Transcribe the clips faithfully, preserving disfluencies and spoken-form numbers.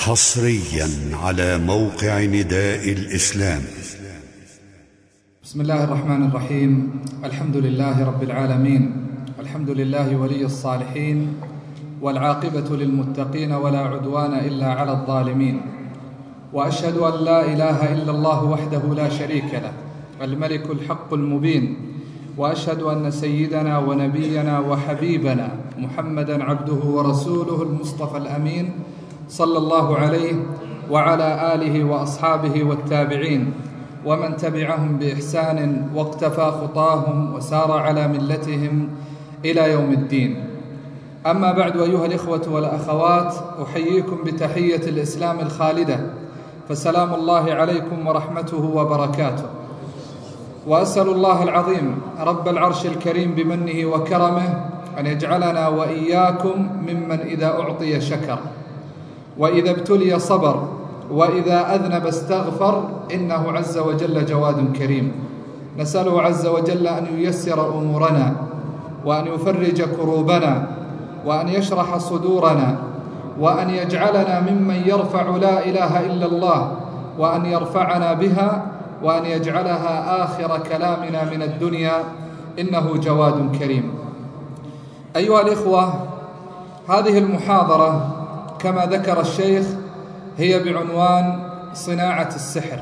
حصريا على موقع نداء الإسلام. بسم الله الرحمن الرحيم. الحمد لله رب العالمين، الحمد لله ولي الصالحين، والعاقبة للمتقين ولا عدوان إلا على الظالمين. وأشهد أن لا إله إلا الله وحده لا شريك له، الملك الحق المبين. وأشهد أن سيدنا ونبينا وحبيبنا محمدًا عبده ورسوله المصطفى الأمين، صلى الله عليه وعلى آله وأصحابه والتابعين ومن تبعهم بإحسان واقتفى خطاهم وسار على ملتهم إلى يوم الدين. أما بعد، أيها الإخوة والأخوات، أحييكم بتحية الإسلام الخالدة، فسلام الله عليكم ورحمته وبركاته. وأسأل الله العظيم رب العرش الكريم بمنه وكرمه أن يجعلنا وإياكم ممن إذا أعطي شكر، وإذا ابتلي صبر، وإذا أذنب استغفر، إنه عز وجل جواد كريم. نسأله عز وجل أن ييسر أمورنا، وأن يفرج كروبنا، وأن يشرح صدورنا، وأن يجعلنا ممن يرفع لا إله إلا الله، وأن يرفعنا بها، وأن يجعلها آخر كلامنا من الدنيا، إنه جواد كريم. أيها الإخوة، هذه المحاضرة كما ذكر الشيخ هي بعنوان صناعة السحر.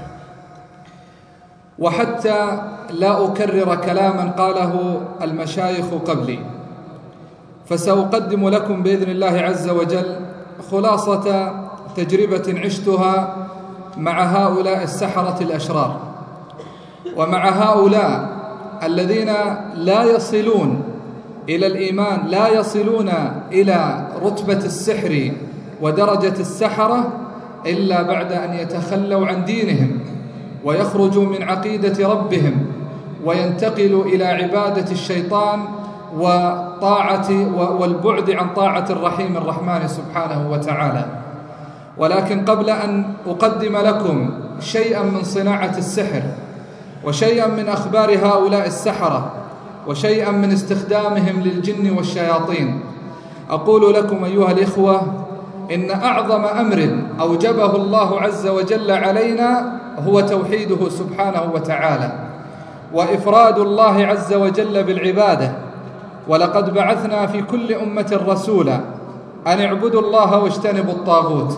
وحتى لا أكرر كلاما قاله المشايخ قبلي، فسأقدم لكم بإذن الله عز وجل خلاصة تجربة عشتها مع هؤلاء السحرة الأشرار، ومع هؤلاء الذين لا يصلون إلى الإيمان، لا يصلون إلى رتبة السحر ودرجة السحرة إلا بعد أن يتخلوا عن دينهم ويخرجوا من عقيدة ربهم وينتقلوا إلى عبادة الشيطان وطاعة والبعد عن طاعة الرحيم الرحمن سبحانه وتعالى. ولكن قبل أن أقدم لكم شيئا من صناعة السحر، وشيئا من أخبار هؤلاء السحرة، وشيئا من استخدامهم للجن والشياطين، أقول لكم أيها الإخوة إن أعظم أمر أوجبه الله عز وجل علينا هو توحيده سبحانه وتعالى، وإفراد الله عز وجل بالعبادة. ولقد بعثنا في كل أمة رسولا أن اعبدوا الله واجتنبوا الطاغوت.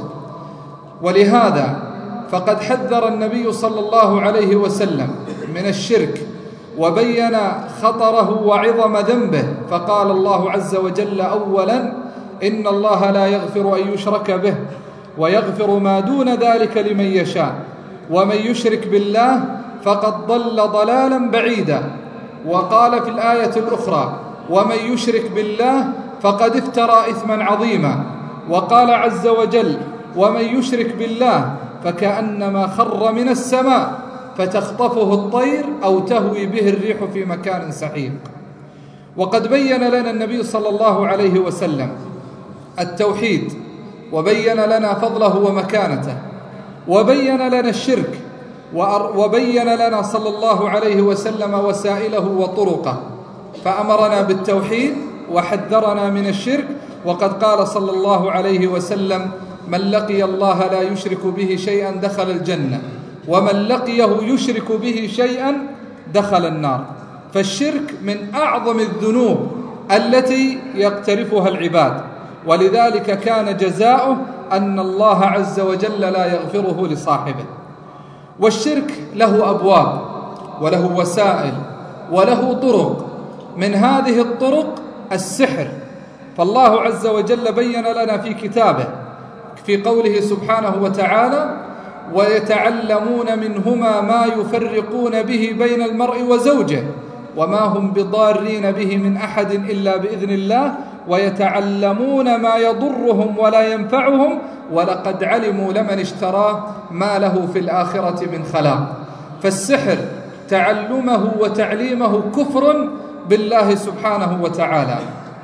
ولهذا فقد حذر النبي صلى الله عليه وسلم من الشرك، وبين خطره وعظم ذنبه، فقال الله عز وجل أولا: إن الله لا يغفر أن يشرك به ويغفر ما دون ذلك لمن يشاء، ومن يشرك بالله فقد ضل ضلالا بعيدا. وقال في الآية الأخرى: ومن يشرك بالله فقد افترى إثما عظيما. وقال عز وجل: ومن يشرك بالله فكأنما خر من السماء فتخطفه الطير أو تهوي به الريح في مكان سحيق. وقد بين لنا النبي صلى الله عليه وسلم التوحيد، وبين لنا فضله ومكانته، وبين لنا الشرك، وبين لنا صلى الله عليه وسلم وسائله وطرقه، فأمرنا بالتوحيد وحذرنا من الشرك. وقد قال صلى الله عليه وسلم: من لقي الله لا يشرك به شيئا دخل الجنة، ومن لقيه يشرك به شيئا دخل النار. فالشرك من أعظم الذنوب التي يقترفها العباد، ولذلك كان جزاؤه أن الله عز وجل لا يغفره لصاحبه. والشرك له أبواب وله وسائل وله طرق، من هذه الطرق السحر. فالله عز وجل بين لنا في كتابه في قوله سبحانه وتعالى: ويتعلمون منهما ما يفرقون به بين المرء وزوجه وما هم بضارين به من أحد إلا بإذن الله ويتعلمون ما يضرهم ولا ينفعهم ولقد علموا لمن اشتراه ما له في الآخرة من خلاق. فالسحر تعلمه وتعليمه كفر بالله سبحانه وتعالى.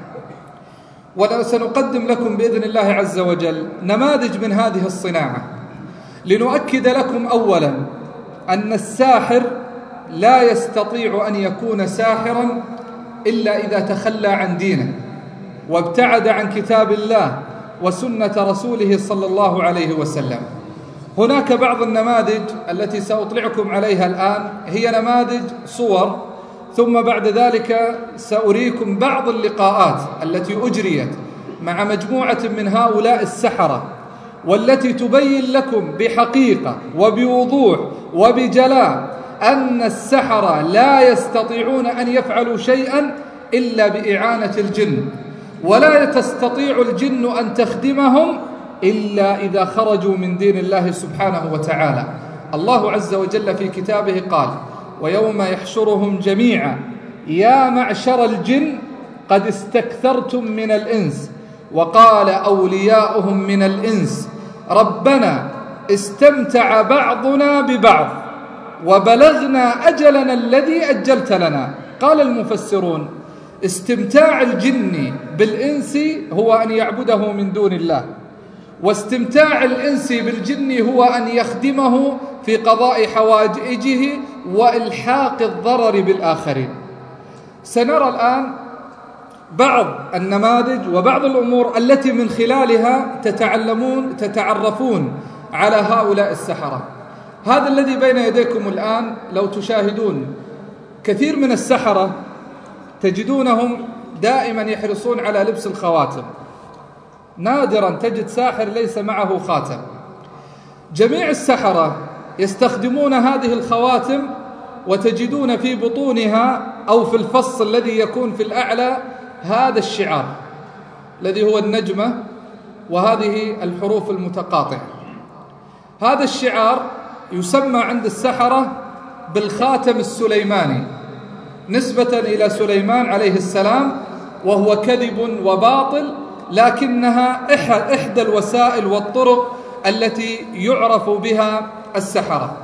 وسنقدم لكم بإذن الله عز وجل نماذج من هذه الصناعة، لنؤكد لكم أولا أن الساحر لا يستطيع أن يكون ساحرا إلا إذا تخلى عن دينه وابتعد عن كتاب الله وسنة رسوله صلى الله عليه وسلم. هناك بعض النماذج التي سأطلعكم عليها الآن، هي نماذج صور، ثم بعد ذلك سأريكم بعض اللقاءات التي أجريت مع مجموعة من هؤلاء السحرة، والتي تبين لكم بحقيقة وبوضوح وبجلاء أن السحرة لا يستطيعون أن يفعلوا شيئا إلا بإعانة الجن، ولا تستطيع الجن أن تخدمهم إلا إذا خرجوا من دين الله سبحانه وتعالى. الله عز وجل في كتابه قال: ويوم يحشرهم جميعا يا معشر الجن قد استكثرتم من الإنس، وقال أولياؤهم من الإنس ربنا استمتع بعضنا ببعض وبلغنا أجلنا الذي أجلت لنا. قال المفسرون: استمتاع الجن بالإنس هو أن يعبده من دون الله، واستمتاع الإنس بالجن هو أن يخدمه في قضاء حوائجه وإلحاق الضرر بالآخرين. سنرى الآن بعض النماذج وبعض الأمور التي من خلالها تتعلمون تتعرفون على هؤلاء السحرة. هذا الذي بين يديكم الآن لو تشاهدون كثير من السحرة تجدونهم دائما يحرصون على لبس الخواتم، نادرا تجد ساحر ليس معه خاتم. جميع السحرة يستخدمون هذه الخواتم، وتجدون في بطونها أو في الفص الذي يكون في الأعلى هذا الشعار الذي هو النجمة وهذه الحروف المتقاطعة. هذا الشعار يسمى عند السحرة بالخاتم السليماني نسبة إلى سليمان عليه السلام، وهو كذب وباطل، لكنها إحدى الوسائل والطرق التي يعرف بها السحرة.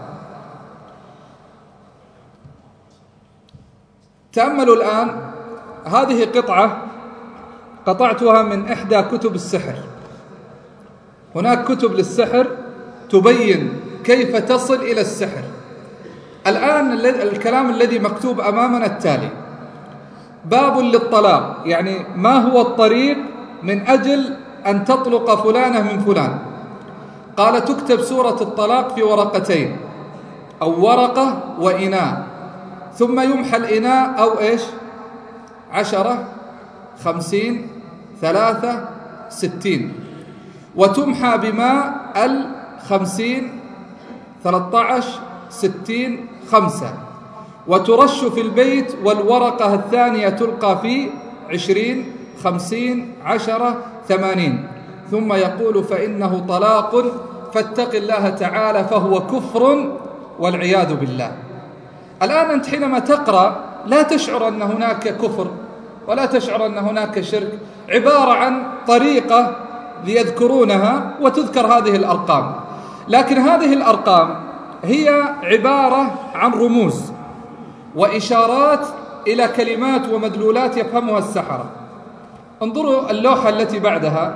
تأملوا الآن هذه قطعة قطعتها من إحدى كتب السحر. هناك كتب للسحر تبين كيف تصل إلى السحر. الآن الكلام الذي مكتوب أمامنا التالي: باب للطلاق، يعني ما هو الطريق من أجل أن تطلق فلانة من فلان. قال: تكتب سورة الطلاق في ورقتين أو ورقة وإناء، ثم يمحى الإناء أو إيش عشرة خمسين ثلاثة ستين، وتمحى بماء الخمسين ثلاثة عشر ستين خمسة، وترش في البيت، والورقة الثانية تلقى في عشرين خمسين عشرة ثمانين، ثم يقول: فإنه طلاق فاتق الله تعالى فهو كفر والعياذ بالله. الآن أنت حينما تقرأ لا تشعر أن هناك كفر ولا تشعر أن هناك شرك، عبارة عن طريقة ليذكرونها وتذكر هذه الأرقام، لكن هذه الأرقام هي عبارة عن رموز وإشارات إلى كلمات ومدلولات يفهمها السحرة. انظروا اللوحة التي بعدها،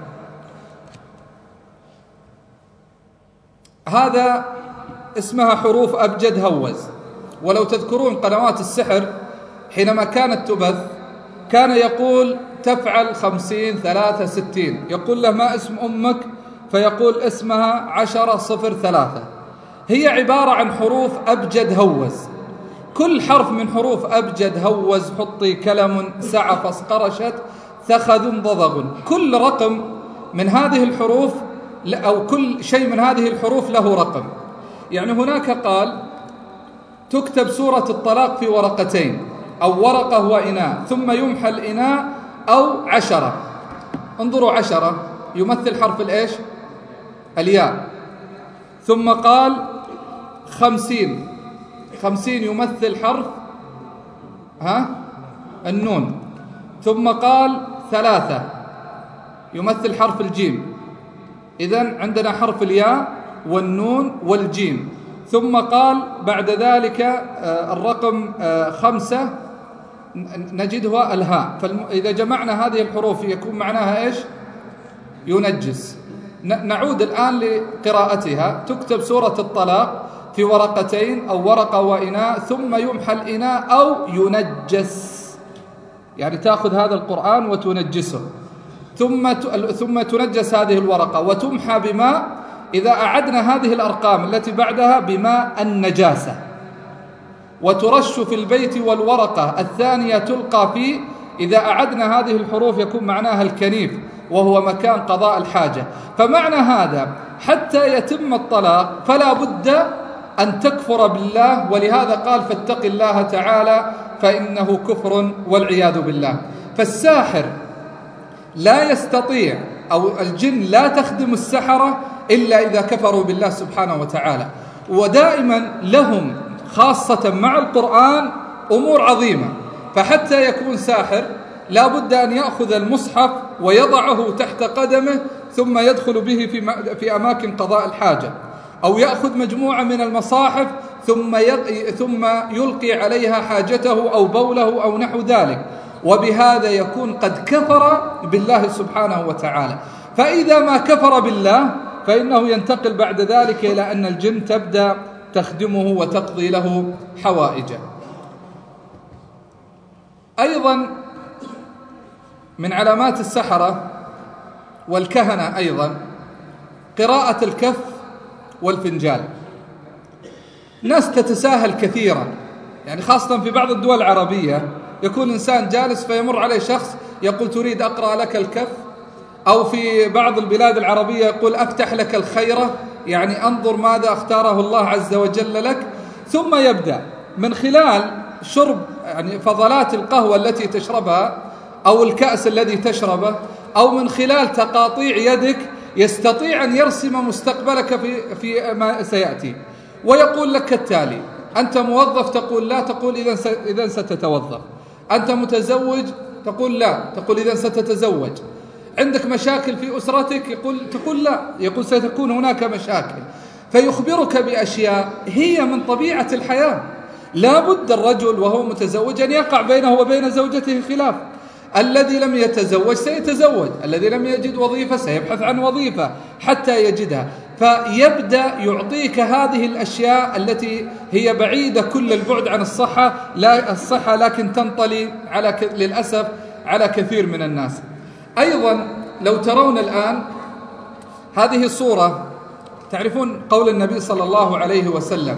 هذا اسمها حروف أبجد هوز. ولو تذكرون قنوات السحر حينما كانت تبث كان يقول: تفعل خمسين ثلاثة ستين، يقول له: ما اسم أمك؟ فيقول: اسمها عشرة صفر ثلاثة. هي عبارة عن حروف أبجد هوز. كل حرف من حروف أبجد هوز حطي كلم سعف اصقرشت ثخذ ضضغ، كل رقم من هذه الحروف أو كل شيء من هذه الحروف له رقم. يعني هناك قال: تكتب سورة الطلاق في ورقتين أو ورقة وإناء، ثم يمحى الإناء أو عشرة. انظروا، عشرة يمثل حرف الإيش؟ الياء. ثم قال خمسين، خمسين يمثل حرف ها النون. ثم قال ثلاثة يمثل حرف الجيم. إذن عندنا حرف الياء والنون والجيم. ثم قال بعد ذلك الرقم خمسة نجدها الهاء. فإذا جمعنا هذه الحروف يكون معناها إيش؟ ينجس. نعود الآن لقراءتها. تكتب سورة الطلاق في ورقتين أو ورقة وإناء، ثم يمحى الإناء أو ينجس، يعني تأخذ هذا القرآن وتنجسه. ثم ثم تنجس هذه الورقة وتمحى بماء. إذا أعدنا هذه الأرقام التي بعدها بماء النجاسة وترش في البيت، والورقة الثانية تلقى فيه. إذا أعدنا هذه الحروف يكون معناها الكنيف، وهو مكان قضاء الحاجة. فمعنى هذا حتى يتم الطلاق فلا بد أن تكفر بالله، ولهذا قال فاتق الله تعالى فإنه كفر والعياذ بالله. فالساحر لا يستطيع، أو الجن لا تخدم السحرة إلا إذا كفروا بالله سبحانه وتعالى. ودائما لهم خاصة مع القرآن أمور عظيمة، فحتى يكون ساحر لا بد أن يأخذ المصحف ويضعه تحت قدمه ثم يدخل به في في أماكن قضاء الحاجة، أو يأخذ مجموعة من المصاحف ثم ثم يلقي عليها حاجته أو بوله أو نحو ذلك، وبهذا يكون قد كفر بالله سبحانه وتعالى. فإذا ما كفر بالله فإنه ينتقل بعد ذلك إلى أن الجن تبدأ تخدمه وتقضي له حوائجه. أيضا من علامات السحرة والكهنة أيضا قراءة الكف والفنجال. ناس تتساهل كثيرا، يعني خاصة في بعض الدول العربية يكون إنسان جالس فيمر عليه شخص يقول تريد أقرأ لك الكف، أو في بعض البلاد العربية يقول أفتح لك الخيرة، يعني أنظر ماذا اختاره الله عز وجل لك. ثم يبدأ من خلال شرب يعني فضلات القهوة التي تشربها أو الكأس الذي تشربه، أو من خلال تقاطيع يدك يستطيع أن يرسم مستقبلك في في ما سيأتي، ويقول لك كالتالي: أنت موظف؟ تقول لا. تقول إذا إذا ستتوظف. أنت متزوج؟ تقول لا. تقول إذا ستتزوج. عندك مشاكل في أسرتك؟ يقول تقول لا. يقول ستكون هناك مشاكل. فيخبرك بأشياء هي من طبيعة الحياة. لا بد الرجل وهو متزوج أن يقع بينه وبين زوجته خلاف. الذي لم يتزوج سيتزوج، الذي لم يجد وظيفة سيبحث عن وظيفة حتى يجدها. فيبدأ يعطيك هذه الأشياء التي هي بعيدة كل البعد عن الصحة، لا الصحة لكن تنطلي على ك... للأسف على كثير من الناس. أيضا لو ترون الآن هذه صورة، تعرفون قول النبي صلى الله عليه وسلم: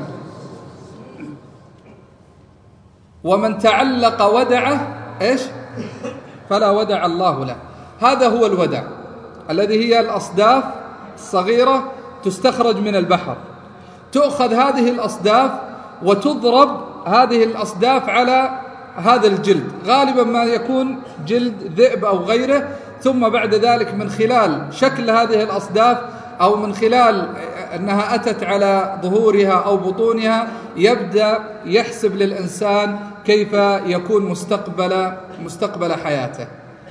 ومن تعلق ودعه إيش فلا ودع الله له. هذا هو الودع الذي هي الأصداف الصغيرة تستخرج من البحر. تؤخذ هذه الأصداف وتضرب هذه الأصداف على هذا الجلد، غالبا ما يكون جلد ذئب أو غيره. ثم بعد ذلك من خلال شكل هذه الأصداف أو من خلال أنها أتت على ظهورها أو بطونها يبدأ يحسب للإنسان كيف يكون مستقبل مستقبل حياته.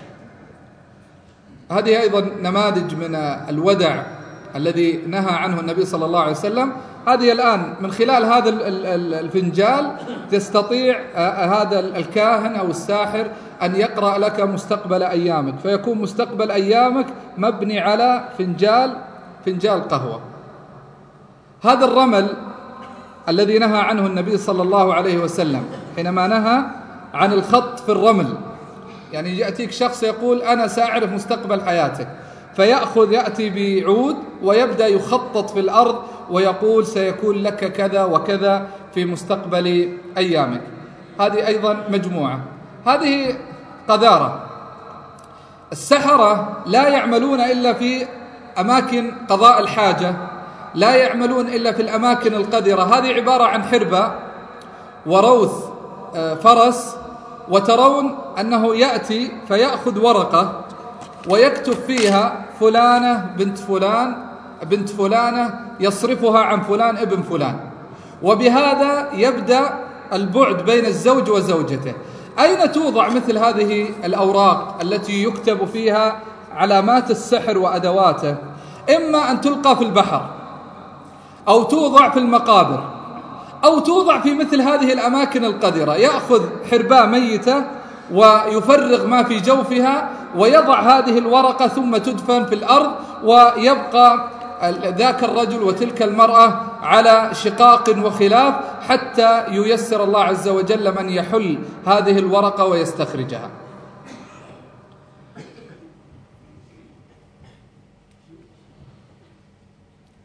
هذه أيضا نماذج من الودع الذي نهى عنه النبي صلى الله عليه وسلم. هذه الآن من خلال هذا الفنجال تستطيع هذا الكاهن أو الساحر أن يقرأ لك مستقبل أيامك، فيكون مستقبل أيامك مبني على فنجال فنجال قهوة. هذا الرمل الذي نهى عنه النبي صلى الله عليه وسلم حينما نهى عن الخط في الرمل، يعني يأتيك شخص يقول أنا سأعرف مستقبل حياتك، فيأخذ يأتي بعود ويبدأ يخطط في الأرض ويقول سيكون لك كذا وكذا في مستقبل أيامك. هذه أيضا مجموعة. هذه قذارة. السحرة لا يعملون إلا في أماكن قضاء الحاجة، لا يعملون إلا في الأماكن القذرة. هذه عبارة عن حربة وروث فرس، وترون أنه يأتي فيأخذ ورقة ويكتب فيها فلانة بنت فلان بنت فلانة يصرفها عن فلان ابن فلان، وبهذا يبدأ البعد بين الزوج وزوجته. أين توضع مثل هذه الأوراق التي يكتب فيها علامات السحر وأدواته؟ إما أن تلقى في البحر، أو توضع في المقابر، أو توضع في مثل هذه الأماكن القذرة. يأخذ حرباء ميتة ويفرغ ما في جوفها ويضع هذه الورقة ثم تدفن في الأرض، ويبقى ذاك الرجل وتلك المرأة على شقاق وخلاف حتى ييسر الله عز وجل من يحل هذه الورقة ويستخرجها.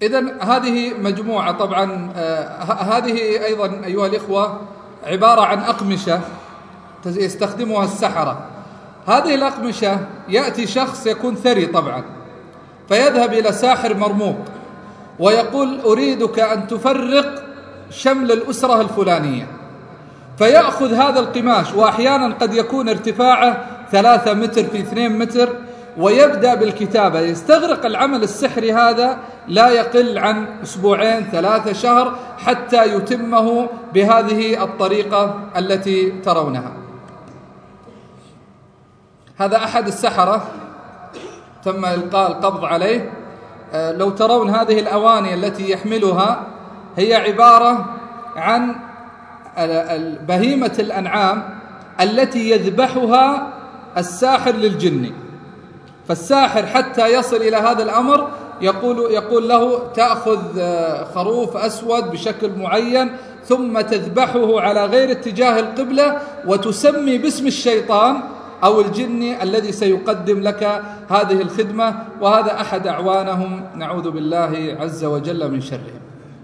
إذن هذه مجموعة. طبعا هذه أيضا أيها الإخوة عبارة عن أقمشة يستخدمها السحرة. هذه الأقمشة يأتي شخص يكون ثري طبعا، فيذهب إلى ساحر مرموق ويقول أريدك أن تفرق شمل الأسرة الفلانية، فيأخذ هذا القماش، وأحيانا قد يكون ارتفاعه ثلاثة متر في اثنين متر، ويبدأ بالكتابة. يستغرق العمل السحري هذا لا يقل عن أسبوعين ثلاثة شهر حتى يتمه بهذه الطريقة التي ترونها. هذا أحد السحرة تم إلقاء القبض عليه. لو ترون هذه الأواني التي يحملها هي عبارة عن بهيمة الأنعام التي يذبحها الساحر للجن. فالساحر حتى يصل إلى هذا الأمر يقول, يقول له تأخذ خروف أسود بشكل معين ثم تذبحه على غير اتجاه القبلة وتسمي باسم الشيطان أو الجن الذي سيقدم لك هذه الخدمة، وهذا أحد أعوانهم نعوذ بالله عز وجل من شرهم.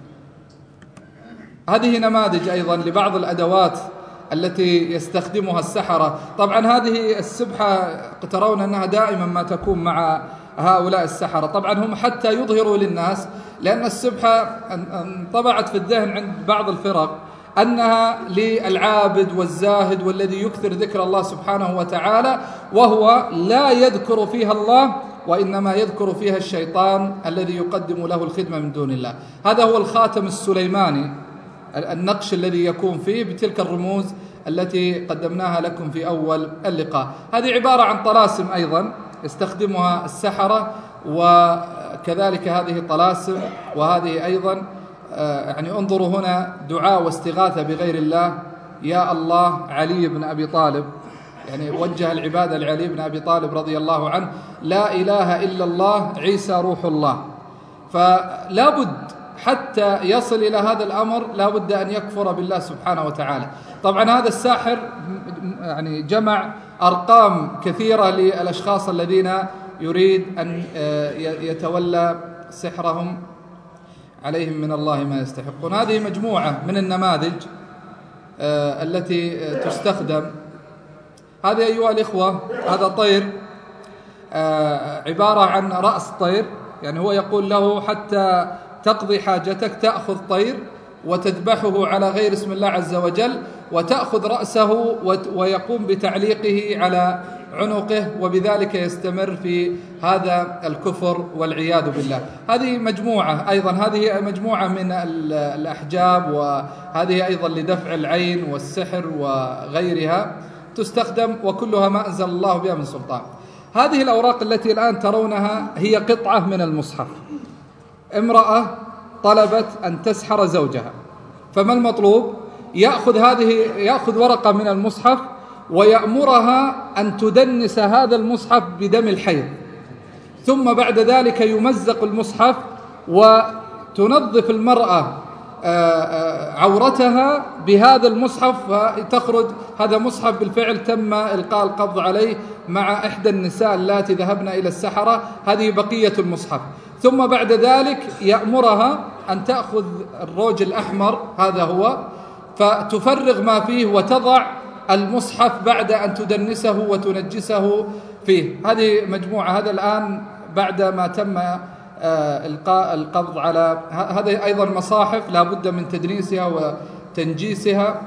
هذه نماذج أيضا لبعض الأدوات التي يستخدمها السحرة. طبعا هذه السبحة ترون أنها دائما ما تكون مع هؤلاء السحرة. طبعا هم حتى يظهروا للناس، لأن السبحة انطبعت في الذهن عند بعض الفرق أنها للعابد والزاهد والذي يكثر ذكر الله سبحانه وتعالى، وهو لا يذكر فيها الله وإنما يذكر فيها الشيطان الذي يقدم له الخدمة من دون الله. هذا هو الخاتم السليماني، النقش الذي يكون فيه بتلك الرموز التي قدمناها لكم في أول اللقاء. هذه عبارة عن طلاسم أيضا يستخدمها السحرة، وكذلك هذه طلاسم، وهذه أيضا يعني انظروا هنا دعاء واستغاثة بغير الله. يا الله علي بن أبي طالب، يعني وجه العبادة لعلي بن أبي طالب رضي الله عنه. لا إله إلا الله عيسى روح الله. فلا بد حتى يصل إلى هذا الأمر لا بد أن يكفر بالله سبحانه وتعالى. طبعا هذا الساحر يعني جمع أرقام كثيرة للأشخاص الذين يريد أن يتولى سحرهم، عليهم من الله ما يستحقون. هذه مجموعة من النماذج التي تستخدم. هذه أيها الإخوة هذا طير عبارة عن رأس طير، يعني هو يقول له حتى تقضي حاجتك تأخذ طير وتذبحه على غير اسم الله عز وجل، وتأخذ رأسه ويقوم بتعليقه على عنقه، وبذلك يستمر في هذا الكفر والعياذ بالله. هذه مجموعة أيضا، هذه مجموعة من الأحجاب، وهذه أيضا لدفع العين والسحر وغيرها تستخدم، وكلها ما أنزل الله بها من سلطان. هذه الأوراق التي الآن ترونها هي قطعة من المصحف. امرأة طلبت أن تسحر زوجها، فما المطلوب؟ يأخذ هذه يأخذ ورقة من المصحف ويأمرها أن تدنس هذا المصحف بدم الحيض، ثم بعد ذلك يمزق المصحف وتنظف المرأة عورتها بهذا المصحف، فتخرج هذا مصحف بالفعل تم إلقاء القبض عليه مع إحدى النساء اللاتي ذهبن إلى السحرة. هذه بقية المصحف. ثم بعد ذلك يأمرها أن تأخذ الروج الأحمر، هذا هو، فتفرغ ما فيه وتضع المصحف بعد أن تدنسه وتنجسه فيه. هذه مجموعة. هذا الآن بعد ما تم إلقاء القبض على هذه أيضا مصاحف لا بد من تدنيسها وتنجيسها.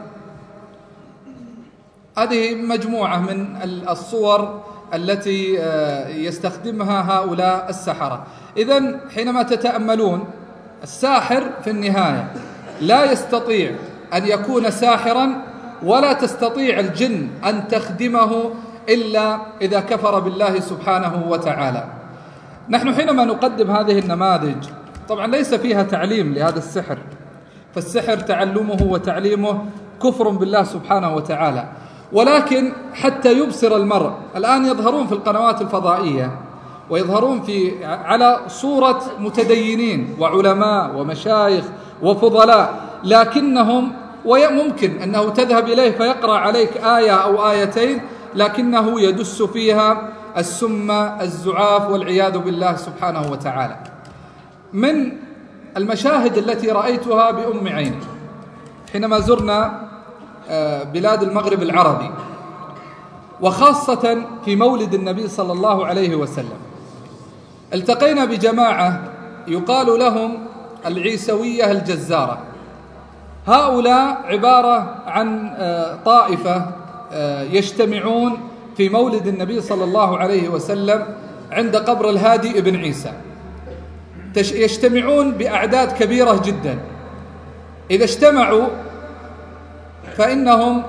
هذه مجموعة من الصور التي يستخدمها هؤلاء السحرة. إذن حينما تتأملون الساحر في النهاية لا يستطيع أن يكون ساحرا، ولا تستطيع الجن أن تخدمه إلا إذا كفر بالله سبحانه وتعالى. نحن حينما نقدم هذه النماذج طبعا ليس فيها تعليم لهذا السحر، فالسحر تعلمه وتعليمه كفر بالله سبحانه وتعالى، ولكن حتى يبصر المرء. الآن يظهرون في القنوات الفضائية ويظهرون في على صورة متدينين وعلماء ومشايخ وفضلاء، لكنهم وممكن أنه تذهب إليه فيقرأ عليك آية أو آيتين، لكنه يدس فيها السم الزعاف والعياذ بالله سبحانه وتعالى. من المشاهد التي رأيتها بأم عيني حينما زرنا بلاد المغرب العربي، وخاصة في مولد النبي صلى الله عليه وسلم، التقينا بجماعة يقال لهم العيسوية الجزارة. هؤلاء عبارة عن طائفة يجتمعون في مولد النبي صلى الله عليه وسلم عند قبر الهادي ابن عيسى، يجتمعون بأعداد كبيرة جدا. إذا اجتمعوا فإنهم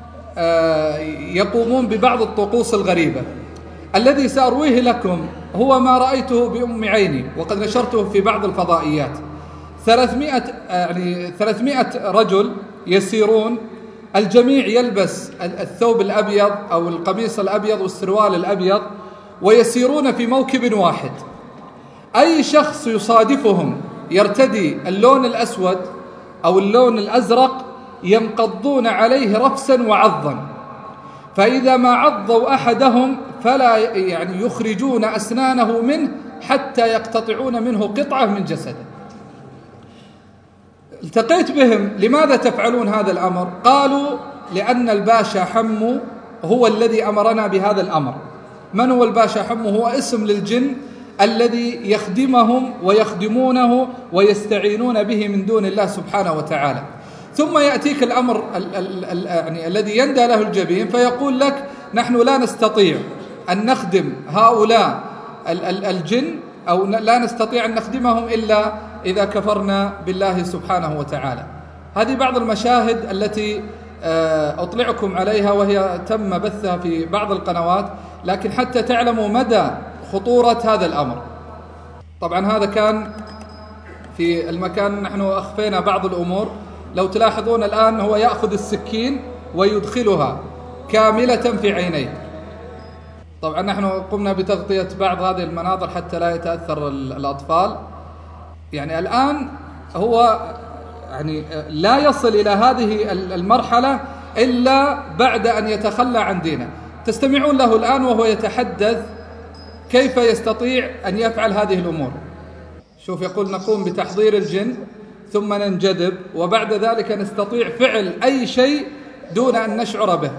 يقومون ببعض الطقوس الغريبة. الذي سأرويه لكم هو ما رأيته بأم عيني، وقد نشرته في بعض الفضائيات. ثلاثمائة يعني ثلاثمائة رجل يسيرون، الجميع يلبس الثوب الأبيض أو القميص الأبيض والسروال الأبيض، ويسيرون في موكب واحد. أي شخص يصادفهم يرتدي اللون الأسود أو اللون الأزرق ينقضون عليه رفسا وعضا، فإذا ما عضوا أحدهم فلا يعني يخرجون أسنانه منه حتى يقتطعون منه قطعة من جسده. التقيت بهم: لماذا تفعلون هذا الأمر؟ قالوا: لأن الباشا حمو هو الذي أمرنا بهذا الأمر. من هو الباشا حمو؟ هو اسم للجن الذي يخدمهم ويخدمونه ويستعينون به من دون الله سبحانه وتعالى. ثم يأتيك الأمر ال ال ال يعني الذي يندى له الجبين، فيقول لك: نحن لا نستطيع أن نخدم هؤلاء ال ال الجن، أو لا نستطيع أن نخدمهم إلا إذا كفرنا بالله سبحانه وتعالى. هذه بعض المشاهد التي أطلعكم عليها، وهي تم بثها في بعض القنوات، لكن حتى تعلموا مدى خطورة هذا الأمر. طبعا هذا كان في المكان، نحن أخفينا بعض الأمور. لو تلاحظون الآن هو يأخذ السكين ويدخلها كاملة في عينيه. طبعا نحن قمنا بتغطية بعض هذه المناظر حتى لا يتأثر الأطفال. يعني الآن هو يعني لا يصل إلى هذه المرحلة إلا بعد أن يتخلى عن دينه. تستمعون له الآن وهو يتحدث كيف يستطيع أن يفعل هذه الأمور. شوف، يقول: نقوم بتحضير الجن ثم ننجذب، وبعد ذلك نستطيع فعل أي شيء دون أن نشعر به.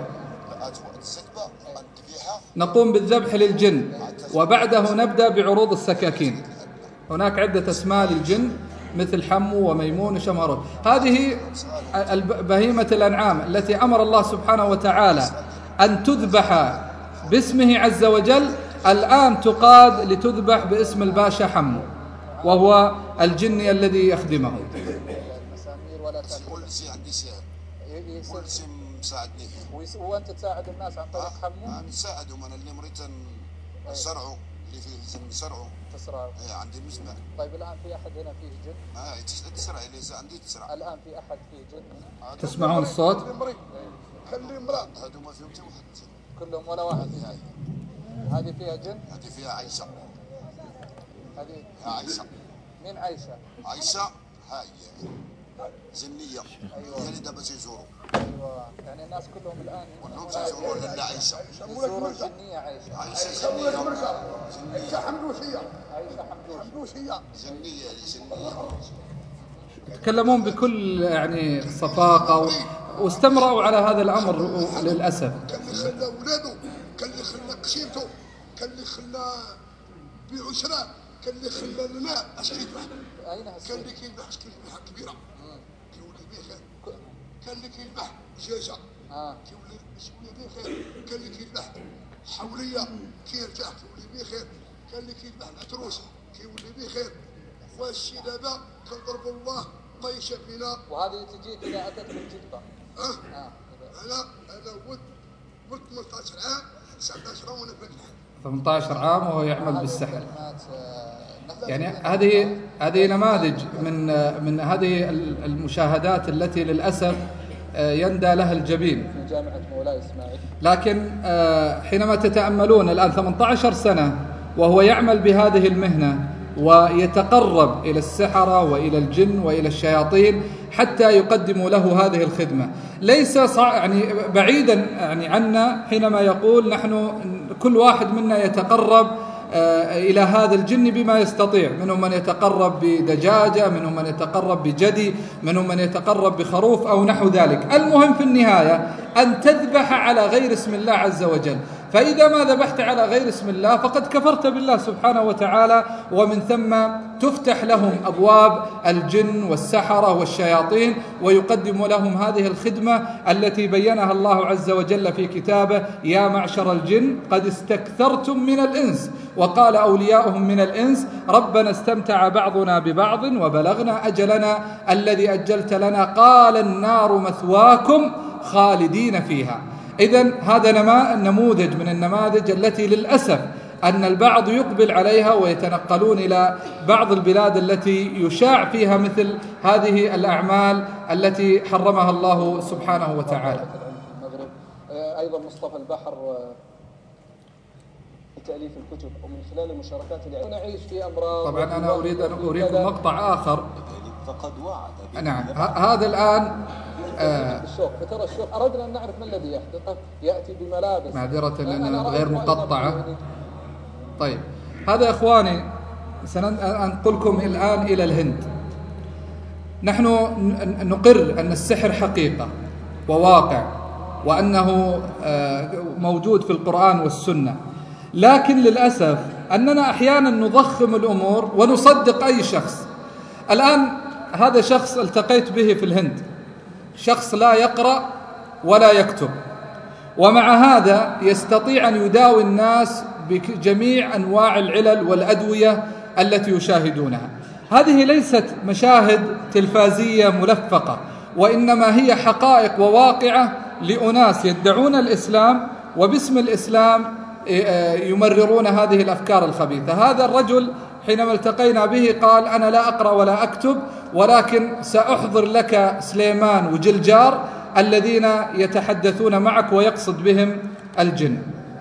نقوم بالذبح للجن، وبعده نبدأ بعروض السكاكين. هناك عدة أسماء للجن مثل حمو وميمون وشمهرون. هذه بهيمة الأنعام التي أمر الله سبحانه وتعالى أن تذبح باسمه عز وجل، الآن تقاد لتذبح باسم الباشا حمو، وهو الجني الذي يخدمه. كل شيء عندي سعر، كل شيء مساعدني فيه. وأنت تساعد الناس عن طريق حمو؟ أنا نساعدهم. أنا اللي مريت نسرعوا، اللي في الجن نسرعوا. تسرعوا؟ إيه، عندي المسمع. طيب الآن في أحد هنا فيه جن؟ آه تسرع، اللي عندي تسرع. الآن في أحد فيه جن؟ تسمعون الصوت؟ خلي امرأة، هذو ما فيهم واحد جن. كلهم ولا واحد؟ هاي هذه فيها جن؟ هذه فيها عيسى. هذه عيسى. مين عيسى؟ عيسى هاي جنية. أيوة. هي اللي دابا تيزوروا. أيوة، يعني الناس كلهم الآن كلهم تيزوروا لله عيسى. يزوروا الجنية عيسى. عيسى جنية. عيسى حمدوشية. عيسى حمدوشية. جنية جنية. يتكلمون بكل يعني صفاقة، واستمروا على هذا الأمر للأسف. كان اللي خلى أولاده، كان اللي خلى قشيرته، كان اللي خلى بعشرة، كان اللي خلى الماء اش كيذبح. كان اللي كيذبح اش كيذبح كبيره كيولي به خير. كان اللي كيذبح دجاجه كيولي كيولي به خير. كان اللي كيذبح حوليه كيرتاح كيولي به خير. كان اللي كيذبح العتروس كيولي به خير. والشي دابا كنضربوا الله طيشه فينا. وهذه تجيك اذا اتت من جدبه. اه, آه. انا انا ولد ولد ثمانية عشر عام، تسعة عشر عام وانا فاتح ثمانية عشر عام وهو يعمل بالسحر. يعني هذه هذه نماذج من من هذه المشاهدات التي للأسف يندى لها الجبين في جامعة مولاي إسماعيل. لكن حينما تتأملون الآن ثمانية عشر سنة وهو يعمل بهذه المهنة ويتقرب إلى السحرة وإلى الجن وإلى الشياطين حتى يقدموا له هذه الخدمة، ليس يعني بعيدا يعني عنا حينما يقول نحن كل واحد منا يتقرب إلى هذا الجن بما يستطيع، منهم من يتقرب بدجاجة، منهم من يتقرب بجدي، منهم من يتقرب بخروف أو نحو ذلك. المهم في النهاية أن تذبح على غير اسم الله عز وجل، فإذا ما ذبحت على غير اسم الله فقد كفرت بالله سبحانه وتعالى، ومن ثم تفتح لهم أبواب الجن والسحرة والشياطين، ويقدم لهم هذه الخدمة التي بينها الله عز وجل في كتابه: يا معشر الجن قد استكثرتم من الإنس. وقال أولياؤهم من الإنس: ربنا استمتع بعضنا ببعض وبلغنا أجلنا الذي أجلت لنا، قال النار مثواكم خالدين فيها. إذن هذا نموذج من النماذج التي للأسف أن البعض يقبل عليها ويتنقلون إلى بعض البلاد التي يشاع فيها مثل هذه الأعمال التي حرمها الله سبحانه وتعالى. المغرب أيضا مصطفى البحر تأليف الكتب ومن خلال المشاركات اللي نعيش في أمراض. طبعا أنا أريد أن أريكم مقطع آخر. نعم هذا الآن آه الشوق، فترى الشوق أردنا أن نعرف ما الذي يحدث. يأتي بملابس معذرة لأنها غير مقطعة. طيب هذا يا إخواني سننقلكم الآن إلى الهند. نحن نقر أن السحر حقيقة وواقع، وأنه موجود في القرآن والسنة، لكن للأسف أننا أحيانا نضخم الأمور ونصدق أي شخص. الآن هذا شخص التقيت به في الهند، شخص لا يقرأ ولا يكتب، ومع هذا يستطيع أن يداوي الناس بجميع أنواع العلل والأدوية التي يشاهدونها. هذه ليست مشاهد تلفازية ملفقة، وإنما هي حقائق وواقعة لأناس يدعون الإسلام وباسم الإسلام يمررون هذه الأفكار الخبيثة. هذا الرجل حينما التقينا به قال: أنا لا أقرأ ولا أكتب، ولكن سأحضر لك سليمان وجلجار الذين يتحدثون معك ويقصد بهم الجن.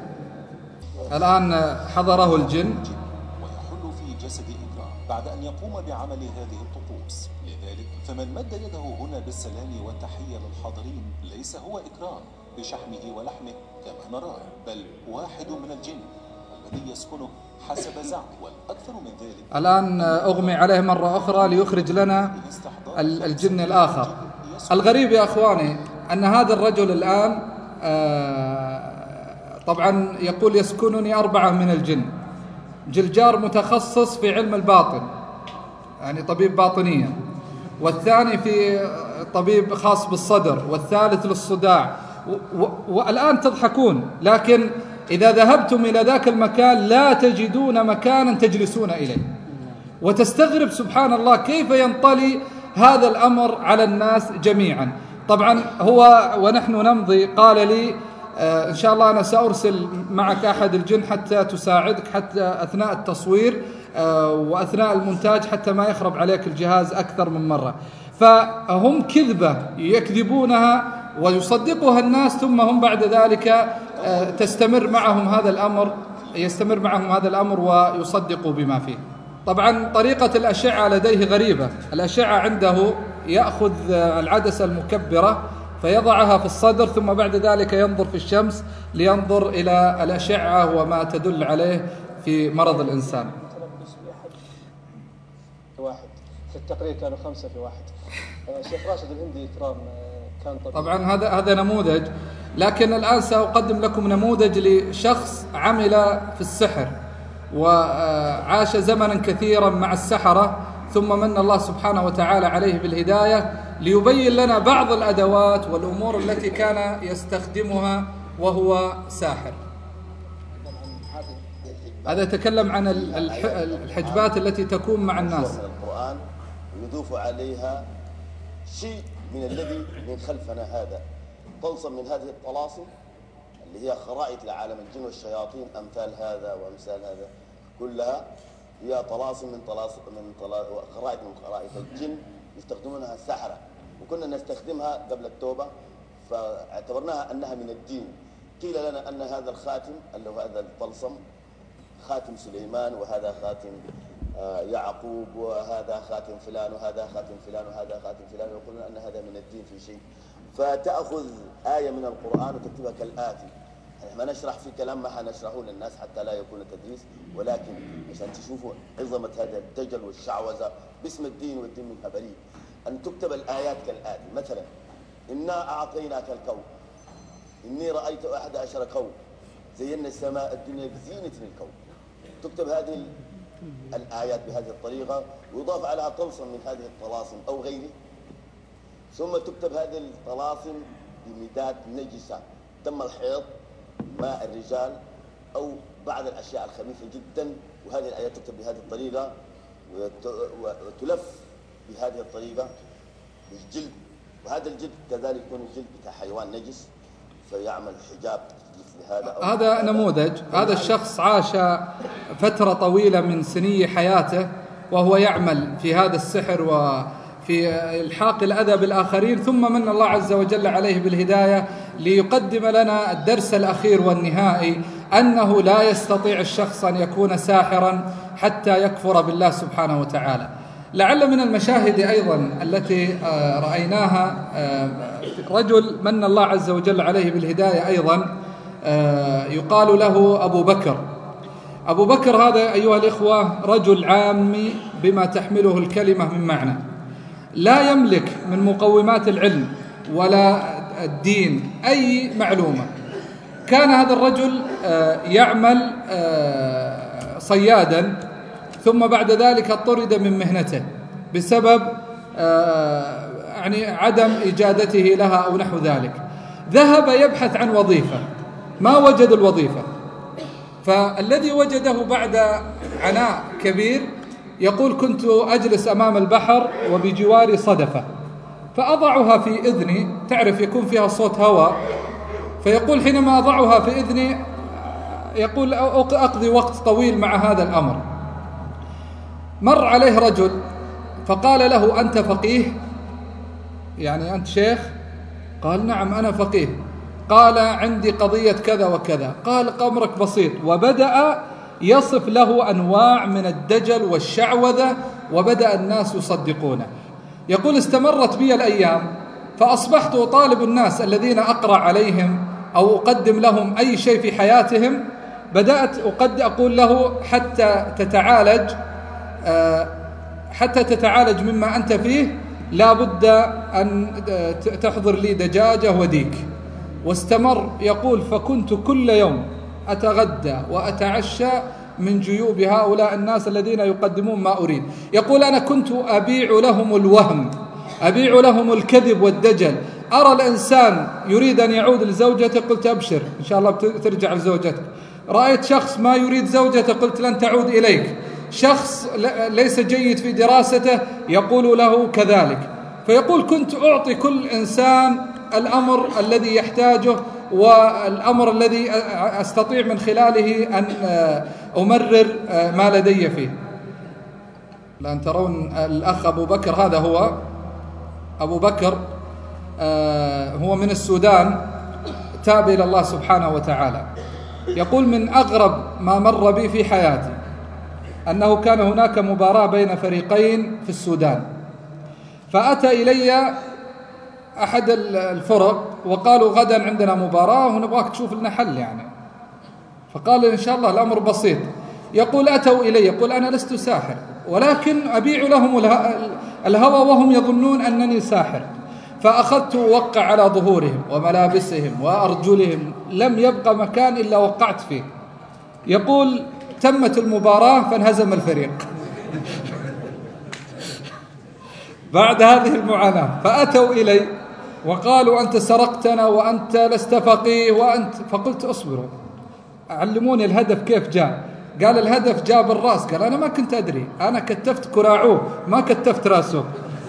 الآن حضره الجن ويحل في جسد إكرام بعد أن يقوم بعمل هذه الطقوس. لذلك فمن مد يده هنا بالسلام والتحية للحاضرين ليس هو إكرام بشحمه ولحمه كما نراه، بل واحد من الجن الذي يسكنه حسب زعم، والأكثر من ذلك. الآن أغمي عليه مرة أخرى ليخرج لنا الجن الآخر. الغريب يا أخواني أن هذا الرجل الآن طبعا يقول: يسكنني أربعة من الجن. جلجار متخصص في علم الباطن، يعني طبيب باطنية، والثاني في طبيب خاص بالصدر، والثالث للصداع. والآن تضحكون، لكن إذا ذهبتم إلى ذاك المكان لا تجدون مكانا تجلسون إليه، وتستغرب سبحان الله كيف ينطلي هذا الأمر على الناس جميعا. طبعا هو ونحن نمضي قال لي: آه إن شاء الله أنا سأرسل معك أحد الجن حتى تساعدك حتى أثناء التصوير آه وأثناء المونتاج حتى ما يخرب عليك الجهاز أكثر من مرة. فهم كذبة يكذبونها ويصدقها الناس، ثم هم بعد ذلك آه تستمر معهم هذا الأمر يستمر معهم هذا الأمر ويصدقوا بما فيه. طبعا طريقة الأشعة لديه غريبة. الأشعة عنده يأخذ العدسة المكبرة فيضعها في الصدر، ثم بعد ذلك ينظر في الشمس لينظر إلى الأشعة وما تدل عليه في مرض الإنسان. واحد في التقرير كانوا خمسة في واحد. الشيخ راشد الهندي إكرام كان طبيب. طبعا هذا هذا نموذج، لكن الآن سأقدم لكم نموذج لشخص عمل في السحر وعاش زمنا كثيرا مع السحرة، ثم من الله سبحانه وتعالى عليه بالهداية ليبين لنا بعض الأدوات والأمور التي كان يستخدمها وهو ساحر. هذا يتكلم عن الحجبات التي تكون مع الناس. من القرآن يضيف عليها شيء من الذي من خلفنا، هذا طلسم من هذه الطلاسم اللي هي خرائط لعالم الجن والشياطين، أمثال هذا وأمثال هذا، كلها هي طلاسم من طلاسم من طلاسم خرائط من خرائط الجن يستخدمونها السحرة، وكنا نستخدمها قبل التوبة فاعتبرناها أنها من الدين. قيل لنا أن هذا الخاتم اللي هو هذا الطلسم خاتم سليمان، وهذا خاتم يعقوب، وهذا خاتم فلان، وهذا خاتم فلان، وهذا خاتم فلان، ويقولون أن هذا من الدين في شيء. فتأخذ آية من القرآن وتكتبها كالآتي: ما نشرح في كلام ما حنشرحه للناس حتى لا يكون تدريس، ولكن عشان تشوفوا عظمة هذا الدجل والشعوذة باسم الدين والدين منها بريء. أن تكتب الآيات كالآتي مثلا: إنا أعطيناك الكون، إني رأيت أحد عشر كون، زينا السماء الدنيا بزينة الكون. تكتب هذه الآيات بهذه الطريقة، ويضاف عليها طلسم من هذه الطلاسم أو غيره، ثم تكتب هذه الطلاسم بمداد نجسة، دم الحيض، ماء الرجال، أو بعض الأشياء الخبيثة جدا. وهذه الآيات تكتب بهذه الطريقة وتلف بهذه الطريقة بالجلد، وهذا الجلد كذلك يكون الجلد بتاع حيوان نجس فيعمل حجاب مثل هذا. هذا نموذج. هذا الشخص عاش فترة طويلة من سني حياته وهو يعمل في هذا السحر وفي إلحاق الأذى بالآخرين، ثم من الله عز وجل عليه بالهداية ليقدم لنا الدرس الأخير والنهائي، أنه لا يستطيع الشخص أن يكون ساحرا حتى يكفر بالله سبحانه وتعالى. لعل من المشاهد أيضا التي رأيناها رجل من الله عز وجل عليه بالهداية أيضا يقال له أبو بكر. أبو بكر هذا أيها الإخوة رجل عامي بما تحمله الكلمة من معنى، لا يملك من مقومات العلم ولا الدين أي معلومة. كان هذا الرجل يعمل صيادا، ثم بعد ذلك طرد من مهنته بسبب يعني عدم إجادته لها أو نحو ذلك. ذهب يبحث عن وظيفة، ما وجد الوظيفة، فالذي وجده بعد عناء كبير يقول: كنت أجلس أمام البحر وبجواري صدفة، فأضعها في إذني، تعرف يكون فيها صوت هواء، فيقول حينما أضعها في إذني يقول أقضي وقت طويل مع هذا الأمر. مر عليه رجل فقال له: أنت فقيه؟ يعني أنت شيخ؟ قال: نعم أنا فقيه. قال: عندي قضية كذا وكذا. قال: أمرك بسيط. وبدأ يصف له أنواع من الدجل والشعوذة، وبدأ الناس يصدقونه. يقول: استمرت بي الأيام فأصبحت أطالب الناس الذين أقرأ عليهم أو أقدم لهم أي شيء في حياتهم، بدأت أقد أقول له: حتى تتعالج حتى تتعالج مما أنت فيه لا بد أن تحضر لي دجاجة وديك. واستمر يقول: فكنت كل يوم أتغدى وأتعشى من جيوب هؤلاء الناس الذين يقدمون ما أريد. يقول: أنا كنت أبيع لهم الوهم، أبيع لهم الكذب والدجل. أرى الإنسان يريد أن يعود لزوجته، قلت: أبشر إن شاء الله ترجع لزوجتك. رأيت شخص ما يريد زوجته، قلت: لن تعود إليك. شخص ليس جيد في دراسته يقول له كذلك. فيقول: كنت أعطي كل إنسان الأمر الذي يحتاجه والأمر الذي أستطيع من خلاله أن أمرر ما لدي فيه. الآن ترون الأخ أبو بكر، هذا هو أبو بكر، هو من السودان، تاب إلى الله سبحانه وتعالى. يقول: من أغرب ما مر بي في حياتي أنه كان هناك مباراة بين فريقين في السودان، فأتى إلي أحد الفرق وقالوا: غدا عندنا مباراة ونبغاك تشوف لنا حل يعني. فقال: إن شاء الله الأمر بسيط. يقول: أتوا إلي، يقول: أنا لست ساحر، ولكن أبيع لهم الهوى وهم يظنون أنني ساحر. فأخذت وقع على ظهورهم وملابسهم وأرجلهم، لم يبقى مكان إلا وقعت فيه. يقول: تمت المباراة فانهزم الفريق. بعد هذه المعاناة فأتوا إلي وقالوا: أنت سرقتنا وأنت لست فقيه وأنت. فقلت: أصبروا، علموني الهدف كيف جاء. قال: الهدف جاء بالرأس. قال: أنا ما كنت أدري، أنا كتفت كراعوه ما كتفت رأسه.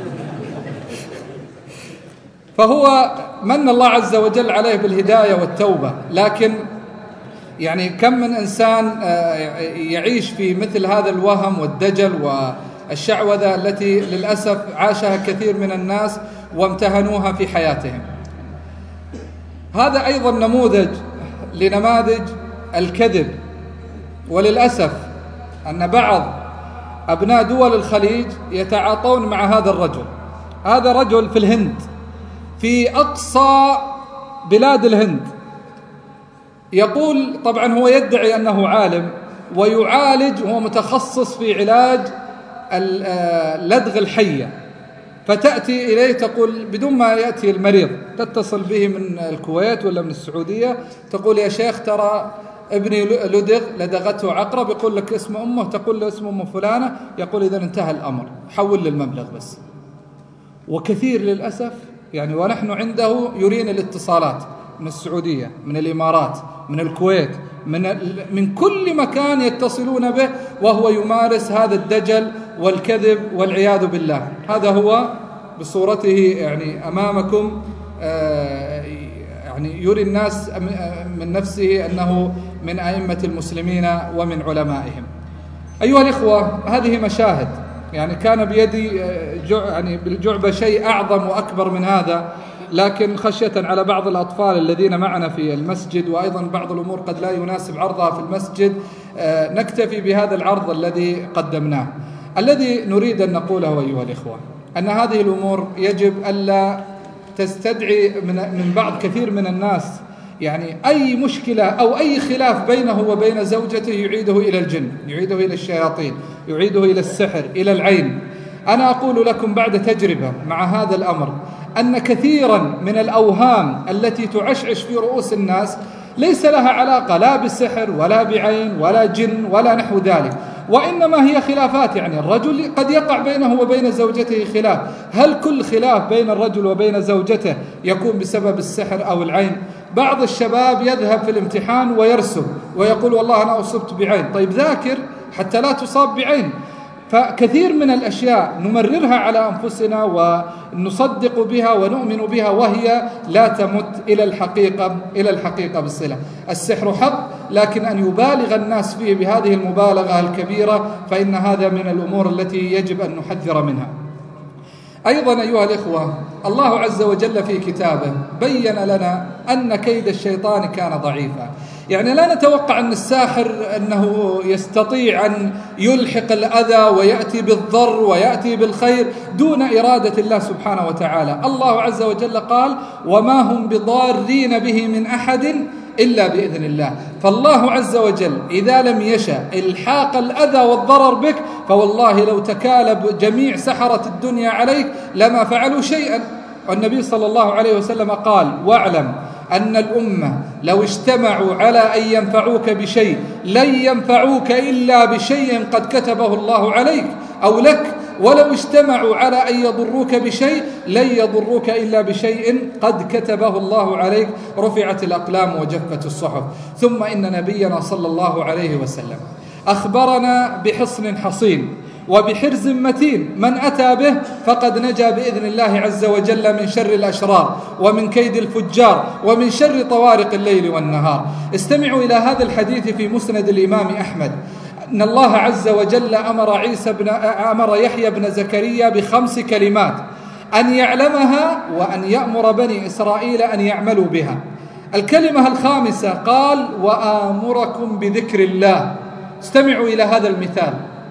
فهو من الله عز وجل عليه بالهداية والتوبة. لكن يعني كم من إنسان يعيش في مثل هذا الوهم والدجل والشعوذة التي للأسف عاشها كثير من الناس وامتهنوها في حياتهم. هذا أيضا نموذج لنماذج الكذب. وللأسف أن بعض أبناء دول الخليج يتعاطون مع هذا الرجل. هذا رجل في الهند، في أقصى بلاد الهند، يقول طبعا هو يدعي أنه عالم ويعالج، هو متخصص في علاج لدغ الحية، فتأتي إليه تقول بدون ما يأتي المريض، تتصل به من الكويت ولا من السعودية، تقول يا شيخ ترى ابني لدغ لدغته عقرب، يقول لك اسم أمه، تقول له اسم أمه فلانة، يقول إذا انتهى الأمر، حول للمبلغ بس. وكثير للأسف يعني، ونحن عنده يرينا الاتصالات من السعودية، من الإمارات، من الكويت، من من كل مكان يتصلون به، وهو يمارس هذا الدجل والكذب والعياذ بالله. هذا هو بصورته يعني أمامكم، يعني يري الناس من نفسه أنه من أئمة المسلمين ومن علمائهم. أيها الإخوة، هذه مشاهد، يعني كان بيدي يعني بالجعبة شيء أعظم وأكبر من هذا، لكن خشية على بعض الأطفال الذين معنا في المسجد، وأيضا بعض الأمور قد لا يناسب عرضها في المسجد، نكتفي بهذا العرض الذي قدمناه. الذي نريد أن نقوله أيها الإخوة أن هذه الأمور يجب ألا تستدعي من بعض كثير من الناس يعني أي مشكلة أو أي خلاف بينه وبين زوجته يعيده إلى الجن، يعيده إلى الشياطين، يعيده إلى السحر، إلى العين. أنا أقول لكم بعد تجربة مع هذا الأمر أن كثيرا من الأوهام التي تعشعش في رؤوس الناس ليس لها علاقة لا بالسحر ولا بعين ولا جن ولا نحو ذلك، وإنما هي خلافات. يعني الرجل قد يقع بينه وبين زوجته خلاف، هل كل خلاف بين الرجل وبين زوجته يكون بسبب السحر أو العين؟ بعض الشباب يذهب في الامتحان ويرسم ويقول والله أنا أصبت بعين، طيب ذاكر حتى لا تصاب بعين. فكثير من الأشياء نمررها على أنفسنا ونصدق بها ونؤمن بها وهي لا تمت إلى الحقيقة إلى الحقيقة بالصلة. السحر حق، لكن أن يبالغ الناس فيه بهذه المبالغة الكبيرة فإن هذا من الأمور التي يجب أن نحذر منها. أيضا أيها الإخوة، الله عز وجل في كتابه بين لنا أن كيد الشيطان كان ضعيفا. يعني لا نتوقع أن الساحر أنه يستطيع أن يلحق الأذى ويأتي بالضر ويأتي بالخير دون إرادة الله سبحانه وتعالى. الله عز وجل قال وما هم بضارين به من أحد إلا بإذن الله. فالله عز وجل إذا لم يشأ الحاق الأذى والضرر بك، فوالله لو تكالب جميع سحرة الدنيا عليك لما فعلوا شيئا. والنبي صلى الله عليه وسلم قال واعلم أن الأمة لو اجتمعوا على أن ينفعوك بشيء لن ينفعوك إلا بشيء قد كتبه الله عليك أو لك، ولو اجتمعوا على أن يضروك بشيء لن يضروك إلا بشيء قد كتبه الله عليك، رفعت الأقلام وجفت الصحف. ثم إن نبينا صلى الله عليه وسلم أخبرنا بحصن حصين وبحرز متين، من أتى به فقد نجا بإذن الله عز وجل من شر الأشرار ومن كيد الفجار ومن شر طوارق الليل والنهار. استمعوا إلى هذا الحديث في مسند الإمام أحمد أن الله عز وجل أمر عيسى بن أمر يحيى بن زكريا بخمس كلمات أن يعلمها وأن يأمر بني إسرائيل أن يعملوا بها. الكلمة الخامسة قال وآمركم بذكر الله. استمعوا إلى هذا المثال،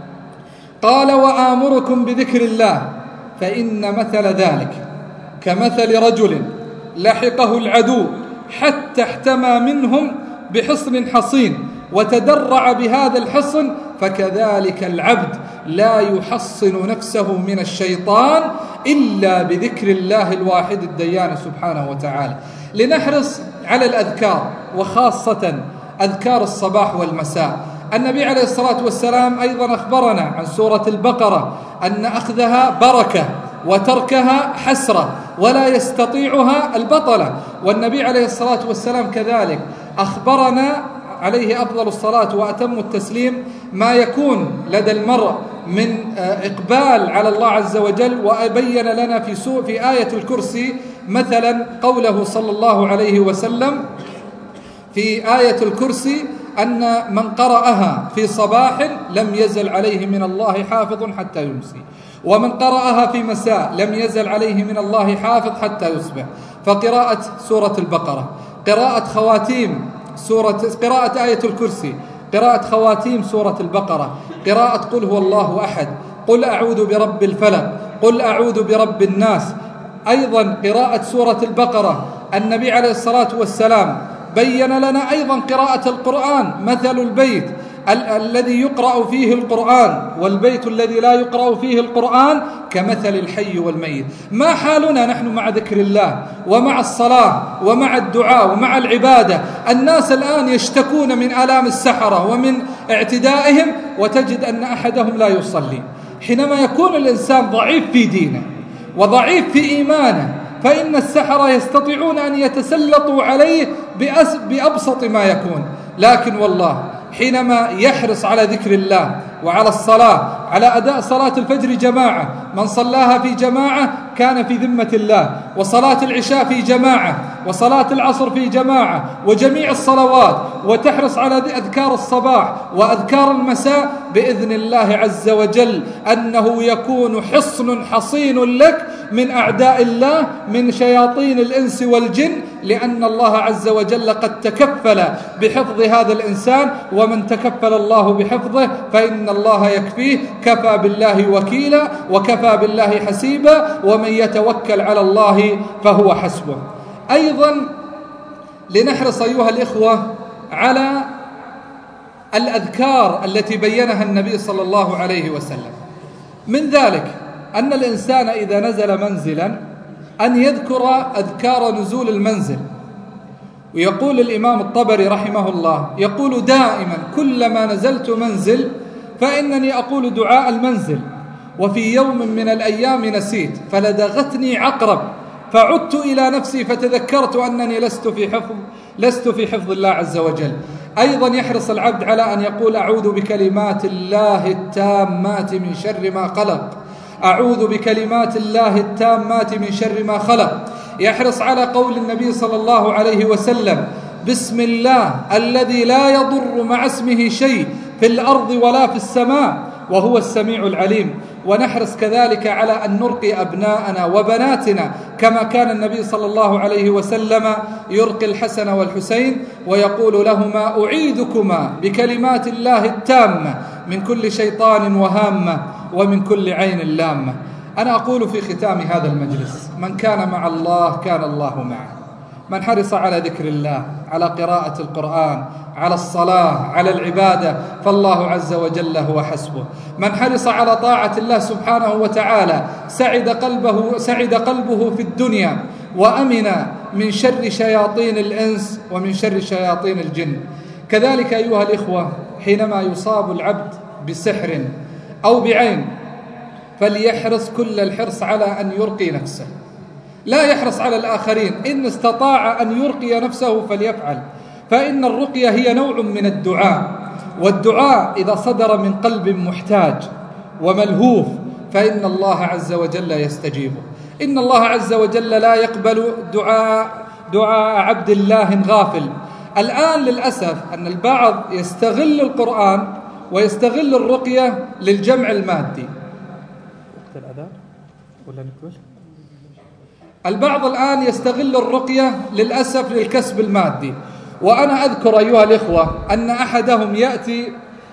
قال وآمركم بذكر الله فإن مثل ذلك كمثل رجل لحقه العدو حتى احتمى منهم بحصن حصين وتدرع بهذا الحصن، فكذلك العبد لا يحصن نفسه من الشيطان إلا بذكر الله الواحد الديان سبحانه وتعالى. لنحرص على الأذكار وخاصة أذكار الصباح والمساء. النبي عليه الصلاة والسلام أيضا أخبرنا عن سورة البقرة أن أخذها بركة وتركها حسرة ولا يستطيعها البطلة. والنبي عليه الصلاة والسلام كذلك أخبرنا عليه أفضل الصلاة وأتم التسليم ما يكون لدى المرء من إقبال على الله عز وجل، وأبين لنا في سوء في آية الكرسي مثلا قوله صلى الله عليه وسلم في آية الكرسي أن من قرأها في صباح لم يزل عليه من الله حافظ حتى يمسي، ومن قرأها في مساء لم يزل عليه من الله حافظ حتى يصبح. فقراءة سورة البقرة، قراءة خواتيم سورة قراءة آية الكرسي، قراءة خواتيم سورة البقرة، قراءة قل هو الله أحد، قل أعوذ برب الفلق، قل أعوذ برب الناس. أيضا قراءة سورة البقرة، النبي عليه الصلاة والسلام بين لنا أيضا قراءة القرآن. مثل البيت ال- الذي يقرأ فيه القرآن والبيت الذي لا يقرأ فيه القرآن كمثل الحي والميت. ما حالنا نحن مع ذكر الله ومع الصلاة ومع الدعاء ومع العبادة؟ الناس الآن يشتكون من آلام السحرة ومن اعتدائهم، وتجد أن أحدهم لا يصلي. حينما يكون الإنسان ضعيف في دينه وضعيف في إيمانه، فإن السحرة يستطيعون أن يتسلطوا عليه بأبسط ما يكون. لكن والله حينما يحرص على ذكر الله وعلى الصلاة، على أداء صلاة الفجر جماعة، من صلاها في جماعة كان في ذمة الله، وصلاة العشاء في جماعة، وصلاة العصر في جماعة، وجميع الصلوات، وتحرص على أذكار الصباح وأذكار المساء، بإذن الله عز وجل أنه يكون حصن حصين لك من أعداء الله من شياطين الإنس والجن، لأن الله عز وجل قد تكفل بحفظ هذا الإنسان، ومن تكفل الله بحفظه فإن الله يكفيه، كفى بالله وكيلا وكفى بالله حسيبا، ومن يتوكل على الله فهو حسبه. أيضا لنحرص أيها الإخوة على الأذكار التي بينها النبي صلى الله عليه وسلم. من ذلك أن الإنسان إذا نزل منزلا أن يذكر أذكار نزول المنزل. ويقول الإمام الطبري رحمه الله، يقول دائما كلما نزلت منزل فإنني أقول دعاء المنزل، وفي يوم من الأيام نسيت فلدغتني عقرب فعدت إلى نفسي فتذكرت أنني لست في حفظ لست في حفظ الله عز وجل. أيضا يحرص العبد على أن يقول أعوذ بكلمات الله التامات من شر ما خلق، أعوذ بكلمات الله التامات من شر ما خلق. يحرص على قول النبي صلى الله عليه وسلم بسم الله الذي لا يضر مع اسمه شيء في الأرض ولا في السماء وهو السميع العليم. ونحرص كذلك على أن نرقي أبناءنا وبناتنا كما كان النبي صلى الله عليه وسلم يرقي الحسن والحسين ويقول لهما أعيدكما بكلمات الله التامة من كل شيطان وهامة ومن كل عين لامة. أنا أقول في ختام هذا المجلس من كان مع الله كان الله معه، من حرص على ذكر الله، على قراءة القرآن، على الصلاة، على العبادة، فالله عز وجل هو حسبه. من حرص على طاعة الله سبحانه وتعالى سعد قلبه سعد قلبه في الدنيا وأمن من شر شياطين الإنس ومن شر شياطين الجن. كذلك أيها الإخوة حينما يصاب العبد بسحر أو بعين فليحرص كل الحرص على أن يرقي نفسه، لا يحرص على الآخرين. إن استطاع أن يرقي نفسه فليفعل، فإن الرقية هي نوع من الدعاء، والدعاء إذا صدر من قلب محتاج وملهوف فإن الله عز وجل يستجيبه. إن الله عز وجل لا يقبل دعاء دعاء عبد الله غافل. الآن للأسف أن البعض يستغل القرآن ويستغل الرقية للجمع المادي. وقت الأذان ولا نكمل؟ البعض الآن يستغل الرقية للأسف للكسب المادي. وأنا أذكر أيها الإخوة أن أحدهم يأتي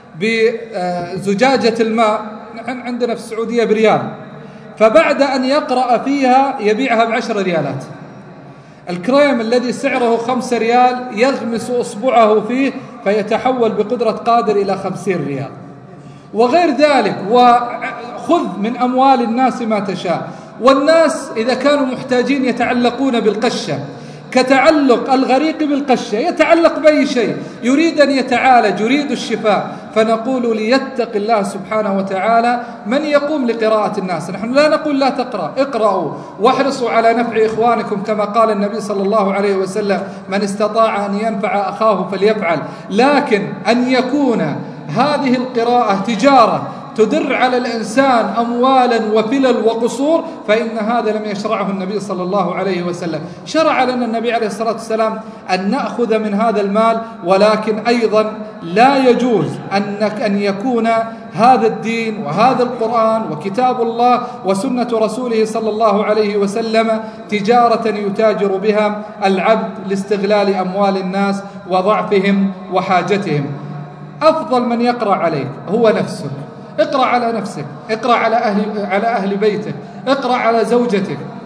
بزجاجة الماء، نحن عندنا في السعودية بريال، فبعد أن يقرأ فيها يبيعها بعشر ريالات. الكريم الذي سعره خمس ريال يغمس أصبعه فيه فيتحول بقدرة قادر إلى خمسين ريال وغير ذلك، وخذ من أموال الناس ما تشاء. والناس إذا كانوا محتاجين يتعلقون بالقشة كتعلق الغريق بالقشة، يتعلق بأي شيء، يريد أن يتعالج، يريد الشفاء، فنقول ليتق الله سبحانه وتعالى من يقوم لقراءة الناس. نحن لا نقول لا تقرأ، اقرأوا واحرصوا على نفع إخوانكم كما قال النبي صلى الله عليه وسلم من استطاع أن ينفع أخاه فليفعل، لكن أن يكون هذه القراءة تجارة تدر على الإنسان أموالا وفلل وقصور فإن هذا لم يشرعه النبي صلى الله عليه وسلم. شرع لنا النبي عليه الصلاة والسلام أن نأخذ من هذا المال، ولكن أيضا لا يجوز أنك أن يكون هذا الدين وهذا القرآن وكتاب الله وسنة رسوله صلى الله عليه وسلم تجارة يتاجر بها العبد لاستغلال أموال الناس وضعفهم وحاجتهم. أفضل من يقرأ عليك هو نفسك. اقرأ على نفسك، اقرأ على أهل, على أهل بيتك، اقرأ على زوجتك،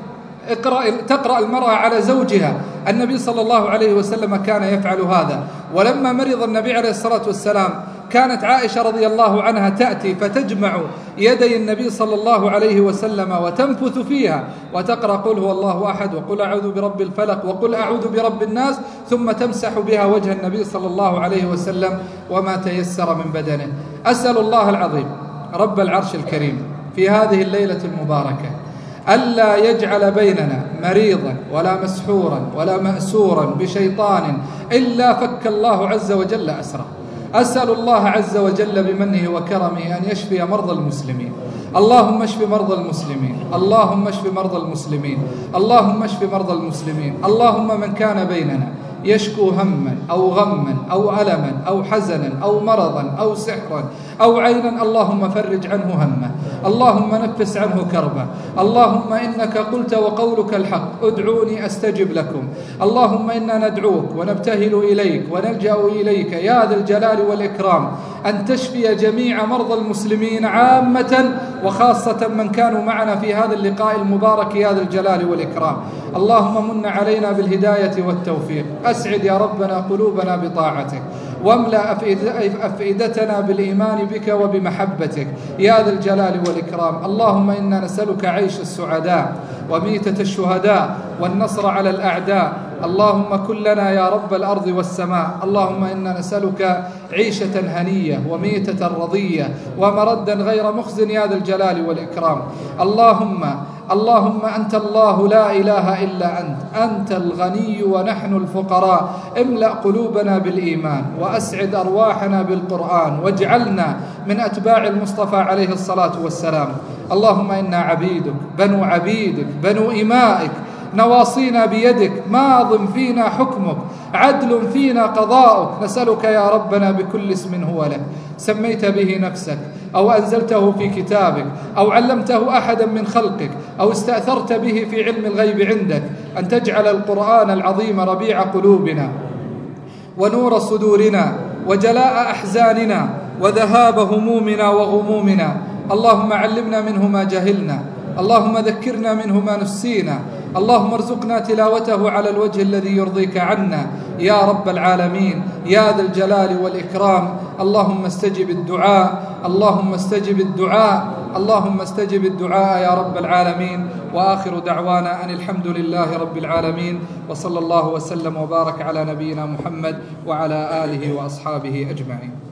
اقرأ تقرأ المرأة على زوجها. النبي صلى الله عليه وسلم كان يفعل هذا. ولما مرض النبي عليه الصلاة والسلام كانت عائشة رضي الله عنها تأتي فتجمع يدي النبي صلى الله عليه وسلم وتنفث فيها وتقرأ قل هو الله أحد وقل أعوذ برب الفلق وقل أعوذ برب الناس، ثم تمسح بها وجه النبي صلى الله عليه وسلم وما تيسر من بدنه. أسأل الله العظيم رب العرش الكريم في هذه الليلة المباركة ألا يجعل بيننا مريضا ولا مسحورا ولا مأسورا بشيطان إلا فك الله عز وجل أسره. أسأل الله عز وجل بمنه وكرمه أن يشفي مرضى المسلمين. اللهم اشف مرضى المسلمين، اللهم اشف مرضى المسلمين، اللهم اشف مرضى المسلمين. اللهم من كان بيننا يشكو هما أو غما أو ألما أو حزنا أو مرضا أو سحرا أو عينا، اللهم فرج عنه همه، اللهم نفس عنه كربه. اللهم إنك قلت وقولك الحق ادعوني أستجب لكم. اللهم إنا ندعوك ونبتهل إليك ونلجأ إليك يا ذا الجلال والإكرام أن تشفي جميع مرضى المسلمين عامة وخاصة من كانوا معنا في هذا اللقاء المبارك يا ذا الجلال والإكرام. اللهم من علينا بالهداية والتوفيق. أسعد يا ربنا قلوبنا بطاعتك واملأ أفئدتنا بالإيمان بك وبمحبتك يا ذا الجلال والإكرام. اللهم إنا نسألك عيش السعداء وميتة الشهداء والنصر على الأعداء. اللهم كن لنا يا رب الأرض والسماء. اللهم إنا نسألك عيشة هنية وميتة رضية ومردا غير مخزن يا ذا الجلال والإكرام. اللهم اللهم أنت الله لا إله إلا أنت، أنت الغني ونحن الفقراء. املأ قلوبنا بالإيمان وأسعد أرواحنا بالقرآن واجعلنا من أتباع المصطفى عليه الصلاة والسلام. اللهم إنا عبيدك بنو عبيدك بنو إمائك، نواصينا بيدك، ماض فينا حكمك، عدل فينا قضاؤك. نسألك يا ربنا بكل اسم هو لك سميت به نفسك أو أنزلته في كتابك أو علمته أحدا من خلقك أو استأثرت به في علم الغيب عندك أن تجعل القرآن العظيم ربيع قلوبنا ونور صدورنا وجلاء أحزاننا وذهاب همومنا وغمومنا. اللهم علمنا منه ما جهلنا، اللهم ذكرنا منه ما نسينا، اللهم ارزقنا تلاوته على الوجه الذي يرضيك عنا يا رب العالمين يا ذا الجلال والإكرام. اللهم استجب الدعاء، اللهم استجب الدعاء، اللهم استجب الدعاء يا رب العالمين. وآخر دعوانا أن الحمد لله رب العالمين، وصلى الله وسلم وبارك على نبينا محمد وعلى آله وأصحابه أجمعين.